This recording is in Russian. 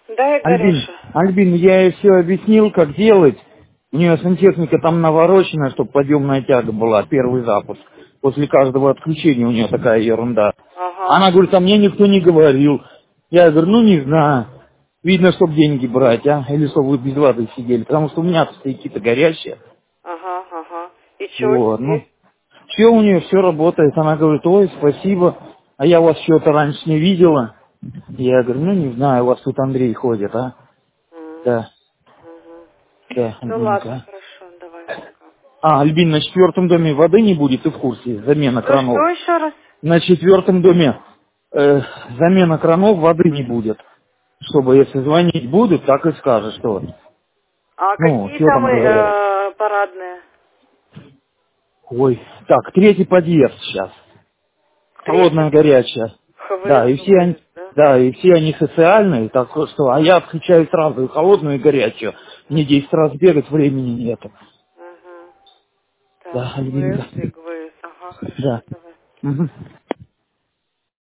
Да, Игореша. Альбин, я ей все объяснил, как делать. У нее сантехника там наворочена, чтобы подъемная тяга была, первый запуск. После каждого отключения у нее такая ерунда. Ага. Она говорит, а мне никто не говорил. Я говорю, ну не знаю. Видно, чтобы деньги брать, а? Или чтобы вы без воды сидели. Потому что у меня стояки-то горячие. Ага, ага. И что Вот, ну. теперь? Все у нее, все работает. Она говорит, ой, спасибо. А я вас что-то раньше не видела. Я говорю, ну не знаю, у вас тут Андрей ходит, а? Да, Угу. да, Ну ладно, Альбинка. хорошо, давай пока. Альбин, на четвертом доме воды не будет, ты в курсе, замена Что кранов. еще раз? На четвертом доме замена кранов, воды не будет. Чтобы, если звонить будут, так и скажешь, что, А ну, какие что там там говорят. парадные? Ой, так, третий подъезд сейчас. Третий Холодная, горячая. Да, и все они, ХВС, да? да, и все они социальные, так что, а я отключаю сразу и холодную, и горячую. Мне 10 раз бегать времени нету. Угу. Так, Да, ХВС Альбинка. и ГВС. Ага, хорошо, Да. давай. Мгм.